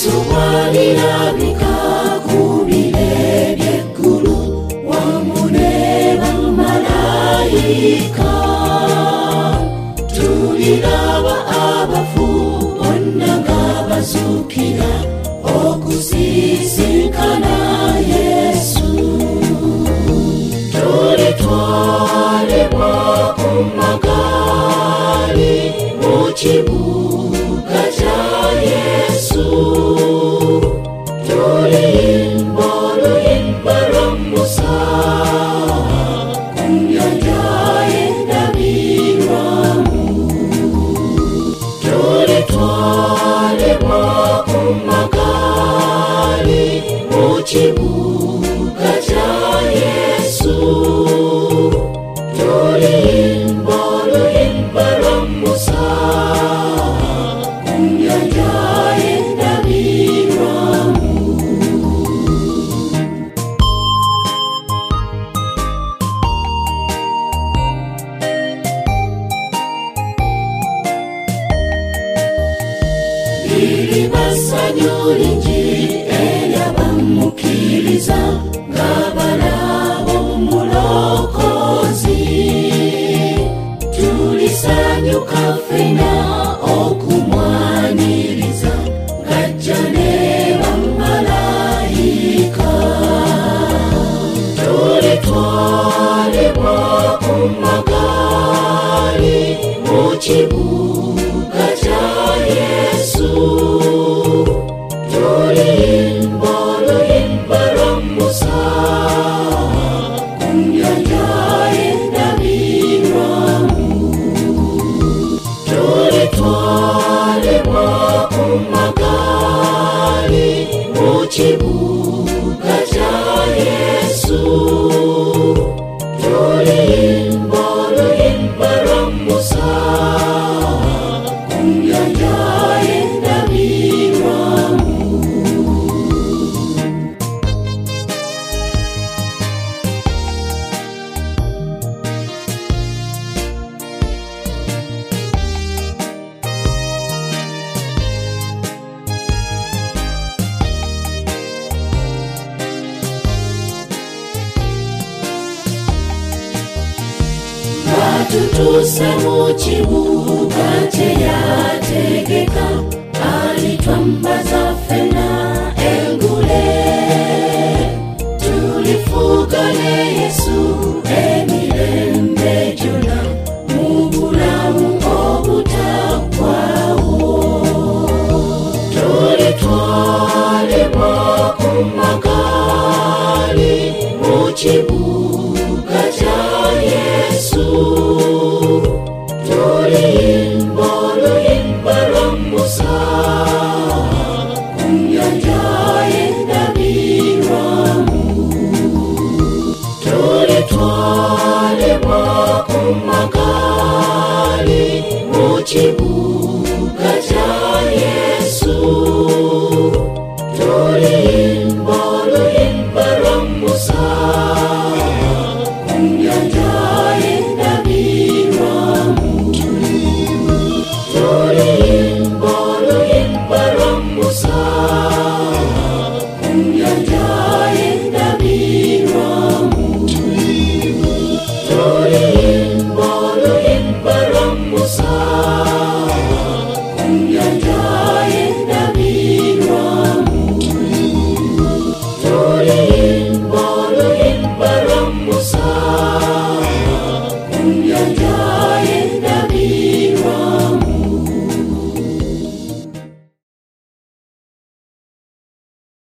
Subalirabika kubile by'eggulu wamu ne bamalayika tuliraba abafu bonna nga bazuukira okusisinkana Yesu tulitwalibwa ku magaali mu kibuga kya Yesu tulimba oluyimba lwa Musa ku nnyanja endabirwamu tulitwalibwa ku magaali mu kibuga kya Yesu tulimba oluyimba lwa Musa ku nnyanja endabirwamu. Liriba ssanyu lingi ery'abamukkiriza nga balaba omulokozi tulisanyuka ffenna okumwaniriza ng'ajja ne bamalayika tulitwalibwa ku magaali mu kibuga kya Yesu tulimba oluyimba lwa Musa ku nnyanja endabirwamu tulitwalibwa ku magaali mu kibuga kya Yesu tulimba oluyimba lwa Musa ku nnyanja endabirwamu. Tutuuse mu kibuga kye yategeka alitwambaza ffenna engule tulifuuga ne Yesu